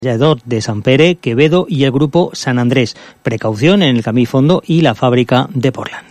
de Sant Pere, Quevedo y el grupo San Andrés. Precaución en el Camí Fondo y la fábrica de Portland.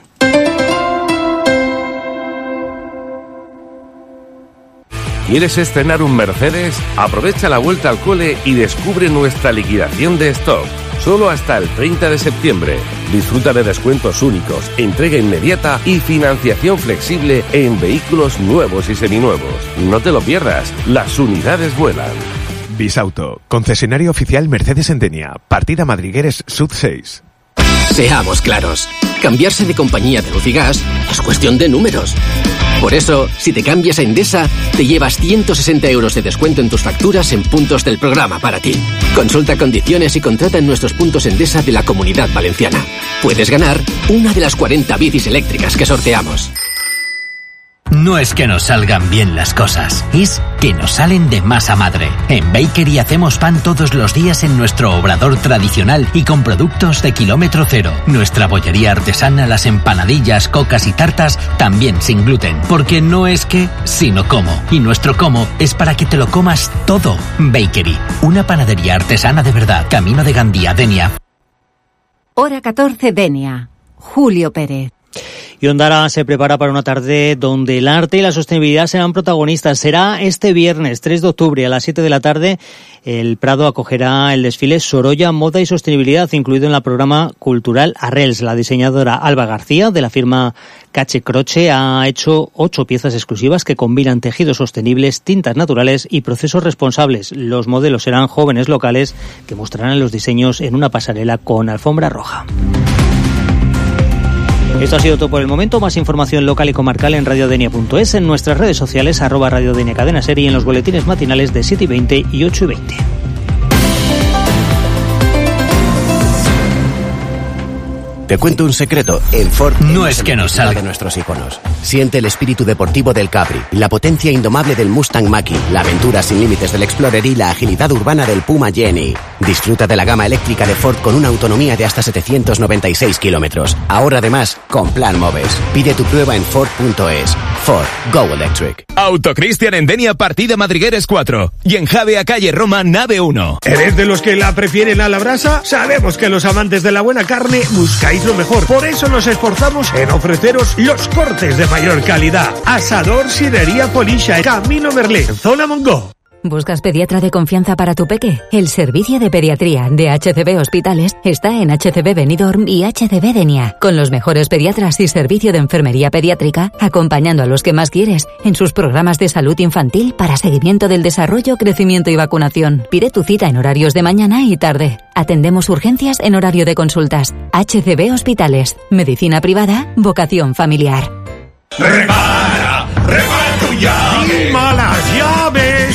¿Quieres estrenar un Mercedes? Aprovecha la vuelta al cole y descubre nuestra liquidación de stock. Solo hasta el 30 de septiembre. Disfruta de descuentos únicos, entrega inmediata y financiación flexible en vehículos nuevos y seminuevos. No te lo pierdas, las unidades vuelan. Bisauto, concesionario oficial Mercedes en Denia, partida Madrigueres Sud 6. Seamos claros, cambiarse de compañía de luz y gas es cuestión de números. Por eso, si te cambias a Endesa, te llevas 160 € de descuento en tus facturas en puntos del programa para ti. Consulta condiciones y contrata en nuestros puntos Endesa de la Comunidad Valenciana. Puedes ganar una de las 40 bicis eléctricas que sorteamos. No es que nos salgan bien las cosas, es que nos salen de masa madre. En Bakery hacemos pan todos los días en nuestro obrador tradicional y con productos de kilómetro cero. Nuestra bollería artesana, las empanadillas, cocas y tartas, también sin gluten. Porque no es que, sino cómo. Y nuestro cómo es para que te lo comas todo. Bakery, una panadería artesana de verdad. Camino de Gandía, Denia. Hora 14, Denia. Julio Pérez. Y Ondara se prepara para una tarde donde el arte y la sostenibilidad serán protagonistas. Será este viernes 3 de octubre a las 7 de la tarde. El Prado acogerá el desfile Sorolla, Moda y Sostenibilidad, incluido en el programa cultural Arrels. La diseñadora Alba García, de la firma Cache Croce, ha hecho 8 piezas exclusivas que combinan tejidos sostenibles, tintas naturales y procesos responsables. Los modelos serán jóvenes locales que mostrarán los diseños en una pasarela con alfombra roja. Esto ha sido todo por el momento. Más información local y comarcal en radiodenia.es, en nuestras redes sociales, @radiodenia Cadena Ser, y en los boletines matinales de 7:20 y 8:20. Te cuento un secreto, en Ford no es que nos salga de nuestros iconos. Siente el espíritu deportivo del Capri, la potencia indomable del Mustang Mach-E, la aventura sin límites del Explorer y la agilidad urbana del Puma Jenny. Disfruta de la gama eléctrica de Ford con una autonomía de hasta 796 kilómetros. Ahora además con Plan Moves. Pide tu prueba en Ford.es. Ford, Go Electric. Autocristian en Denia, partida Madrigueres 4. Y en Javea, calle Roma, nave 1. ¿Eres de los que la prefieren a la brasa? Sabemos que los amantes de la buena carne buscáis lo mejor. Por eso nos esforzamos en ofreceros los cortes de mayor calidad. Asador Sidería Polisha, Camino Merlín, Zona Mongo. ¿Buscas pediatra de confianza para tu peque? El servicio de pediatría de HCB Hospitales está en HCB Benidorm y HCB Denia, con los mejores pediatras y servicio de enfermería pediátrica, acompañando a los que más quieres en sus programas de salud infantil para seguimiento del desarrollo, crecimiento y vacunación. Pide tu cita en horarios de mañana y tarde. Atendemos urgencias en horario de consultas. HCB Hospitales. Medicina privada, vocación familiar. Repara tu llave. ¡Malas llaves!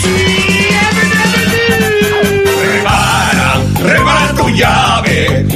Repara tu llave.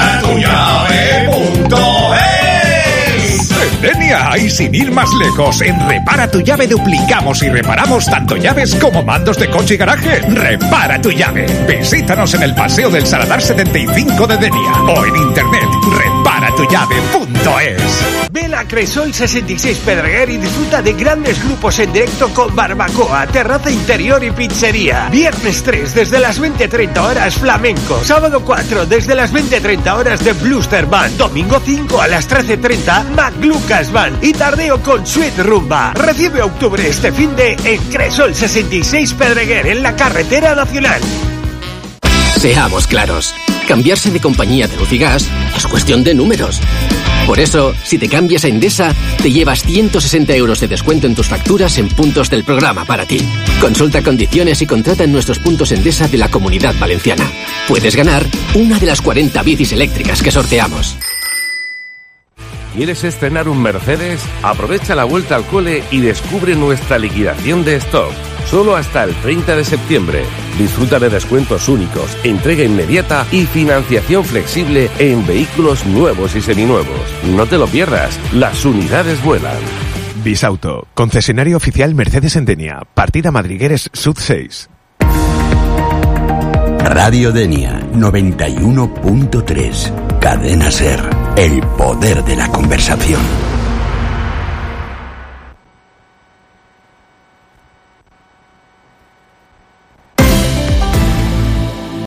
Repara-tu-llave.es. En Denia, y sin ir más lejos, en Repara tu Llave duplicamos y reparamos tanto llaves como mandos de coche y garaje. Repara tu Llave. Visítanos en el Paseo del Saladar 75 de Denia o en internet reparatuyave.es. Ven a Cresol 66 Pedreguer y disfruta de grandes grupos en directo con barbacoa, terraza interior y pizzería. Viernes 3 desde las 20:30 horas flamenco. Sábado 4 desde las 20:30 horas de Bluster Band. Domingo 5 a las 13:30 McLucas Band. Y tardeo con Sweet Rumba. Recibe octubre este finde en Cresol 66 Pedreguer, en la carretera nacional. Seamos claros, cambiarse de compañía de luz y gas es cuestión de números. Por eso, si te cambias a Endesa, te llevas 160 € de descuento en tus facturas en puntos del programa para ti. Consulta condiciones y contrata en nuestros puntos Endesa de la Comunidad Valenciana. Puedes ganar una de las 40 bicis eléctricas que sorteamos. ¿Quieres estrenar un Mercedes? Aprovecha la vuelta al cole y descubre nuestra liquidación de stock. Solo hasta el 30 de septiembre. Disfruta de descuentos únicos, entrega inmediata y financiación flexible en vehículos nuevos y seminuevos. No te lo pierdas, las unidades vuelan. Bisauto, concesionario oficial Mercedes en Denia, partida Madrigueres Sud 6. Radio Denia 91.3. Cadena Ser, el poder de la conversación.